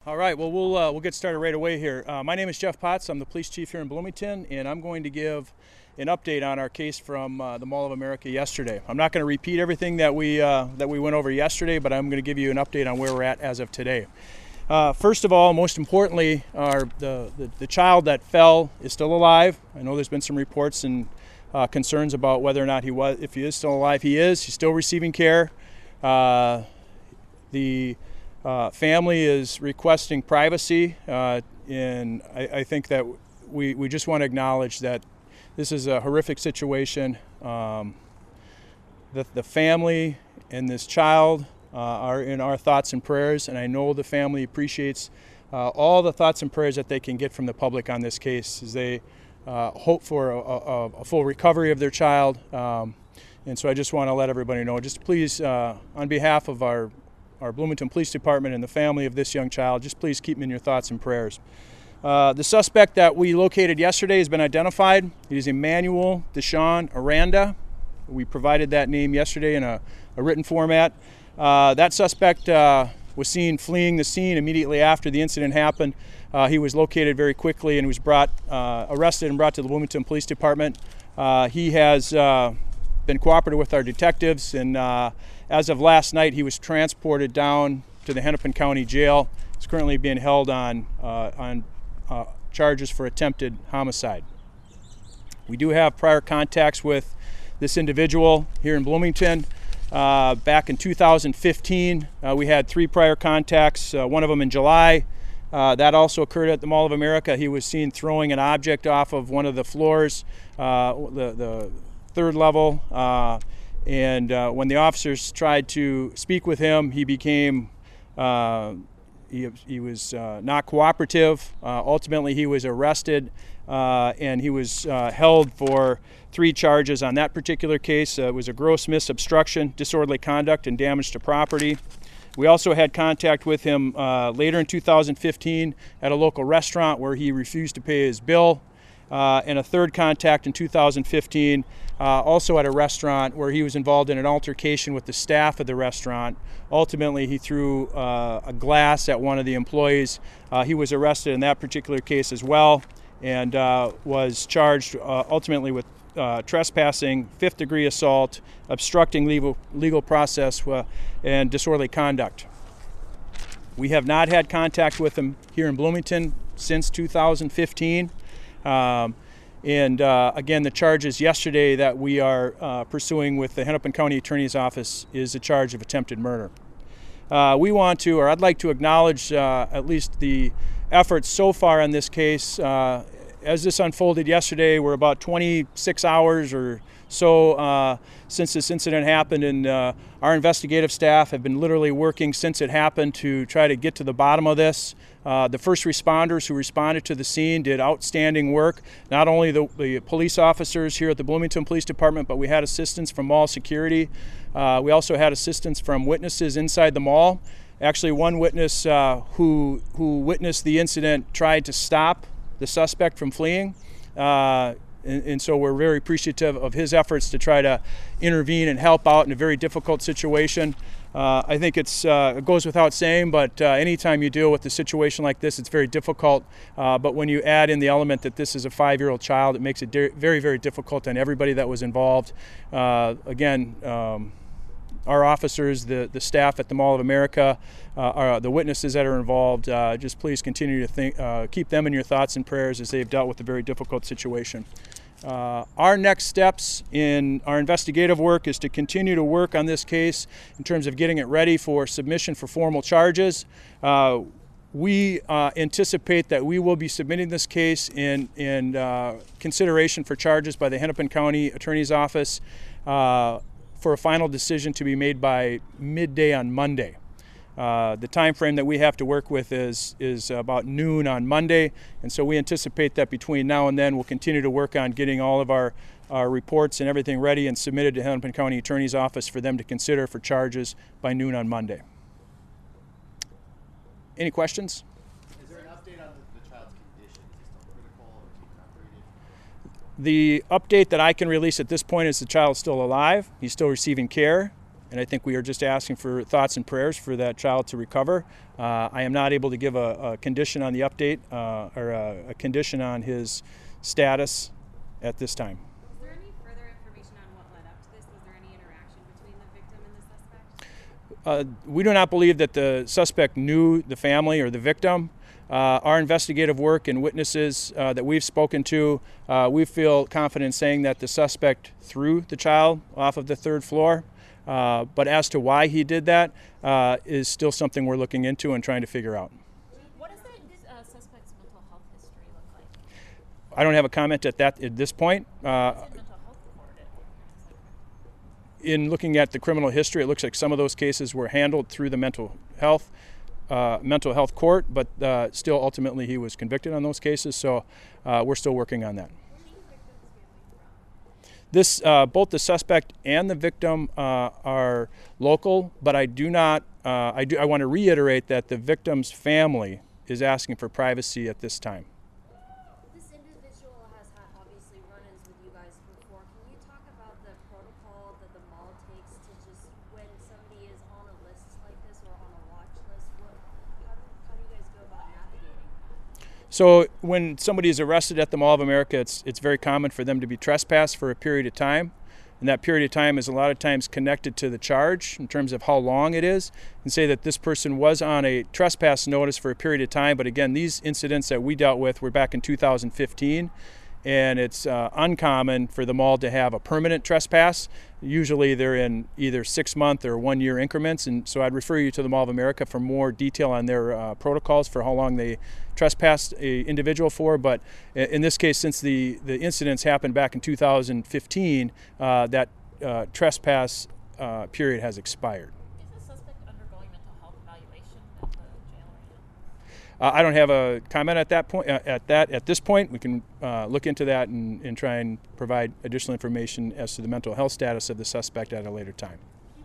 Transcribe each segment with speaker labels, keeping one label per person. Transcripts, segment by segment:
Speaker 1: All right, well, we'll get started right away here. My name is Jeff Potts. I'm the police chief here in Bloomington, and I'm going to give an update on our case from the Mall of America yesterday. I'm not going to repeat everything that we went over yesterday, but I'm going to give you an update on where we're at as of today. First of all, most importantly, the child that fell is still alive. I know there's been some reports and concerns about whether or not if he is still alive. He's still receiving care. The family is requesting privacy, and I think that we just want to acknowledge that this is a horrific situation. The family and this child are in our thoughts and prayers, and I know the family appreciates all the thoughts and prayers that they can get from the public on this case as they hope for a full recovery of their child. And so I just want to let everybody know, just please, on behalf of our Bloomington Police Department and the family of this young child, just please keep them in your thoughts and prayers. The suspect that we located yesterday has been identified. He is Emmanuel Deshawn Aranda. We provided that name yesterday in a written format. That suspect was seen fleeing the scene immediately after the incident happened. He was located very quickly and was arrested and brought to the Bloomington Police Department. He has been cooperative with our detectives, and as of last night, he was transported down to the Hennepin County Jail. He's currently being held on charges for attempted homicide. We do have prior contacts with this individual here in Bloomington. Back in 2015, we had 3 prior contacts, one of them in July. That also occurred at the Mall of America. He was seen throwing an object off of one of the floors, the 3rd level, and when the officers tried to speak with him, he became he was not cooperative. Ultimately, he was arrested and he was held for 3 charges on that particular case. It was a gross misobstruction, disorderly conduct, and damage to property. We also had contact with him later in 2015 at a local restaurant where he refused to pay his bill, and a 3rd contact in 2015 also at a restaurant where he was involved in an altercation with the staff of the restaurant. Ultimately, he threw a glass at one of the employees. He was arrested in that particular case as well, and was charged ultimately with trespassing, 5th-degree assault, obstructing legal process, and disorderly conduct. We have not had contact with him here in Bloomington since 2015. Again, the charges yesterday that we are pursuing with the Hennepin County Attorney's Office is a charge of attempted murder. I'd like to acknowledge at least the efforts so far on this case. As this unfolded yesterday, we're about 26 hours or so since this incident happened, and our investigative staff have been literally working since it happened to try to get to the bottom of this. The first responders who responded to the scene did outstanding work. Not only the police officers here at the Bloomington Police Department, but we had assistance from mall security. We also had assistance from witnesses inside the mall. Actually, one witness who witnessed the incident tried to stop the suspect from fleeing. And so we're very appreciative of his efforts to try to intervene and help out in a very difficult situation. I think it goes without saying, but anytime you deal with a situation like this, it's very difficult. But when you add in the element that this is a 5-year-old child, it makes it very, very difficult on everybody that was involved. Again, our officers, the staff at the Mall of America, the witnesses that are involved, just please continue to keep them in your thoughts and prayers as they've dealt with a very difficult situation. Our next steps in our investigative work is to continue to work on this case in terms of getting it ready for submission for formal charges. We anticipate that we will be submitting this case in consideration for charges by the Hennepin County Attorney's Office for a final decision to be made by midday on Monday. The time frame that we have to work with is about noon on Monday, and so we anticipate that between now and then we'll continue to work on getting all of our reports and everything ready and submitted to Hennepin County Attorney's Office for them to consider for charges by noon on Monday. Any questions?
Speaker 2: Is there an update on the child's condition? Is it still critical or is he not rated?
Speaker 1: The update that I can release at this point is the child is still alive. He's still receiving care. and I think we are just asking for thoughts and prayers for that child to recover. I am not able to give a condition on the update or a condition on his status at this time.
Speaker 3: Is there any further information on what led up to this? Was there any interaction between the victim and the suspect?
Speaker 1: We do not believe that the suspect knew the family or the victim. Our investigative work and witnesses that we've spoken to, we feel confident in saying that the suspect threw the child off of the 3rd floor. But as to why he did that is still something we're looking into and trying to figure out.
Speaker 3: What does that suspect's mental health history look like?
Speaker 1: I don't have a comment at this point. In looking at the criminal history, it looks like some of those cases were handled through the mental health court, but still ultimately he was convicted on those cases, so we're still working on that. This, both the suspect and the victim are local, but I want to reiterate that the victim's family is asking for privacy at this time.
Speaker 4: This individual has had obviously run-ins with you guys before. Can you talk about the protocol that the mall takes to just when somebody is on a list like this or on a watch list? How do you guys go about navigating that?
Speaker 1: So when somebody is arrested at the Mall of America, it's very common for them to be trespassed for a period of time. And that period of time is a lot of times connected to the charge in terms of how long it is, and say that this person was on a trespass notice for a period of time. But again, these incidents that we dealt with were back in 2015, and it's uncommon for the mall to have a permanent trespass. Usually they're in either 6-month or 1-year increments, and so I'd refer you to the Mall of America for more detail on their protocols for how long they trespassed an individual for. But in this case, since the incidents happened back in 2015, that trespass period has expired.
Speaker 3: Is the suspect undergoing mental health evaluation at the jail right now?
Speaker 1: I don't have a comment at that point. At this point, we can look into that and try and provide additional information as to the mental health status of the suspect at a later time.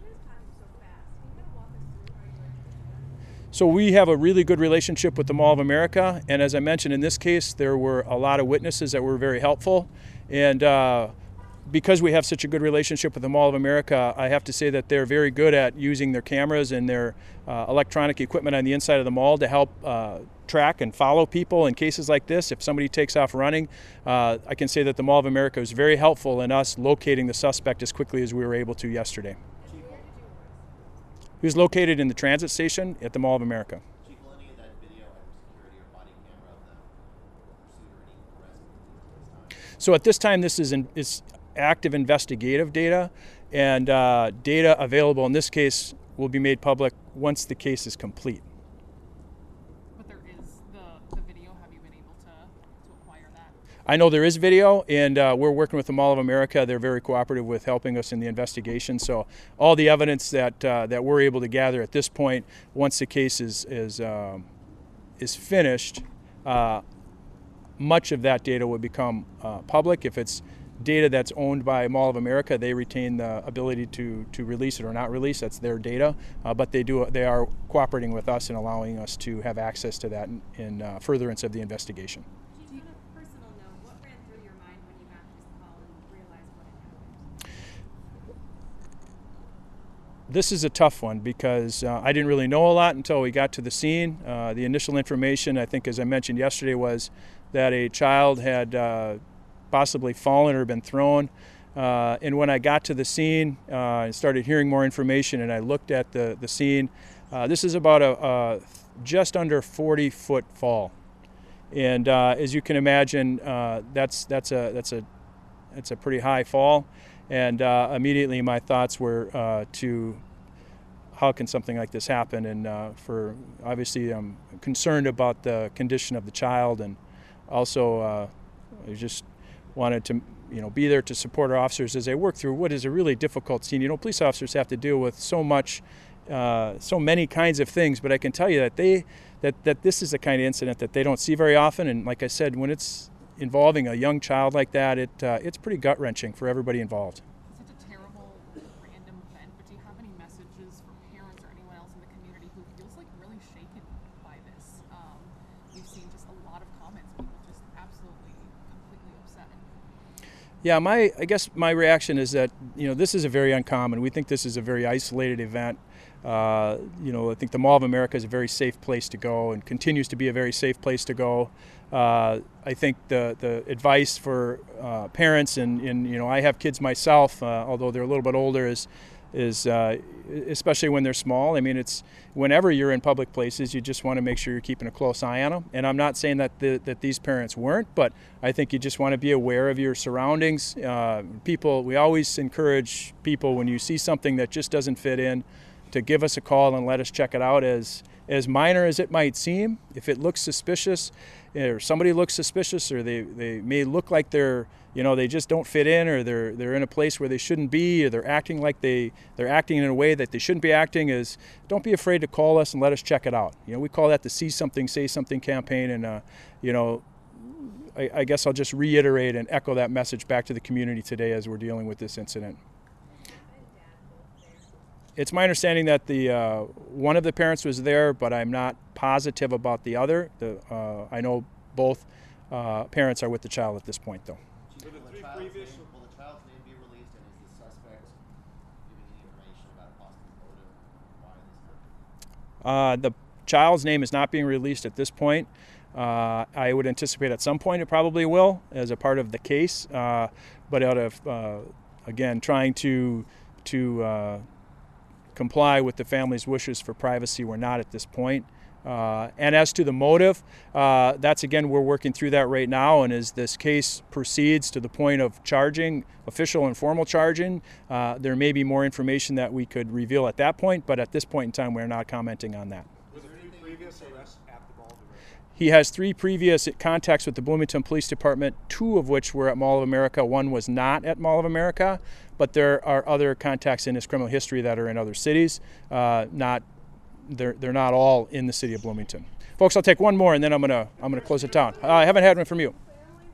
Speaker 1: So we have a really good relationship with the Mall of America, and as I mentioned, in this case, there were a lot of witnesses that were very helpful, and because we have such a good relationship with the Mall of America, I have to say that they're very good at using their cameras and their electronic equipment on the inside of the mall to help track and follow people in cases like this. If somebody takes off running, I can say that the Mall of America was very helpful in us locating the suspect as quickly as we were able to yesterday. He was located in the transit station at the Mall of America.
Speaker 2: Chief, will any of that video have security or body camera of the pursuit or any arrest?
Speaker 1: So at this time, this is active investigative data, and data available in this case will be made public once the case is complete.
Speaker 5: But there is the video. Have you been able to acquire that?
Speaker 1: I know there is video, and we're working with the Mall of America. They're very cooperative with helping us in the investigation. So all the evidence that we're able to gather at this point, once the case is finished, much of that data will become public. If it's data that's owned by Mall of America, they retain the ability to release it or not release. That's their data, but they are cooperating with us and allowing us to have access to that in furtherance of the investigation.
Speaker 3: On a personal note, what ran through your mind when you got this call and realized what had happened?
Speaker 1: This is a tough one because I didn't really know a lot until we got to the scene. The initial information, I think, as I mentioned yesterday, was that a child had possibly fallen or been thrown. And when I got to the scene, I started hearing more information, and I looked at the scene. This is about a just under 40-foot fall, and as you can imagine, that's a pretty high fall. And immediately my thoughts were to how can something like this happen, and for obviously I'm concerned about the condition of the child, and also I just wanted to be there to support our officers as they work through what is a really difficult scene. Police officers have to deal with so many kinds of things, but I can tell you that this is the kind of incident that they don't see very often, and like I said, when it's involving a young child like that, it's pretty gut-wrenching for everybody involved.
Speaker 5: It's such a terrible, random event, but do you have any messages for parents or anyone else in the community who feels like really shaken by this? We've seen just a lot of comments, people just absolutely, completely upset.
Speaker 1: Yeah, I guess my reaction is that, this is a very uncommon. We think this is a very isolated event. I think the Mall of America is a very safe place to go and continues to be a very safe place to go. I think the advice for parents, and I have kids myself, although they're a little bit older, is especially when they're small. I mean, it's whenever you're in public places, you just want to make sure you're keeping a close eye on them. And I'm not saying that these parents weren't, but I think you just want to be aware of your surroundings. We always encourage people, when you see something that just doesn't fit in, to give us a call and let us check it out. As minor as it might seem, if it looks suspicious, or somebody looks suspicious, or they may look like they just don't fit in, or they're in a place where they shouldn't be, or they're acting like they're acting in a way that they shouldn't be acting, don't be afraid to call us and let us check it out. We call that the See Something, Say Something campaign, and I guess I'll just reiterate and echo that message back to the community today as we're dealing with this incident. It's my understanding that one of the parents was there, but I'm not positive about the other. I know both parents are with the child at this point, though.
Speaker 2: Will the child's name be released, and is the suspect giving any information about a possible motive why this happened?
Speaker 1: The child's name is not being released at this point. I would anticipate at some point it probably will, as a part of the case, but out of, again, trying to comply with the family's wishes for privacy, we're not at this point. And as to the motive, that's, again, we're working through that right now, and as this case proceeds to the point of charging, official and formal charging, there may be more information that we could reveal at that point, but at this point in time we're not commenting on that.
Speaker 6: Was there any previous arrests at the Mall of America?
Speaker 1: He has 3 previous contacts with the Bloomington Police Department, 2 of which were at Mall of America. 1 was not at Mall of America, but there are other contacts in his criminal history that are in other cities. They're not all in the city of Bloomington. Folks, I'll take one more and then I'm gonna close it down. I haven't had one from you.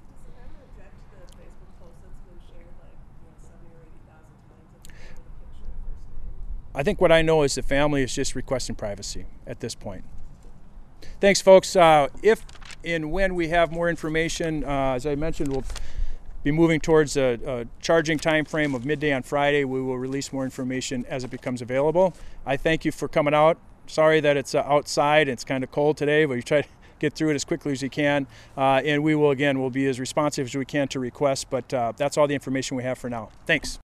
Speaker 1: I think what I know is the family is just requesting privacy at this point. Thanks, folks. If and when we have more information, as I mentioned, we'll be moving towards a charging time frame of midday on Friday. We will release more information as it becomes available. I thank you for coming out. Sorry that it's outside. It's kind of cold today, but you try to get through it as quickly as you can. And we'll be as responsive as we can to requests, but that's all the information we have for now. Thanks.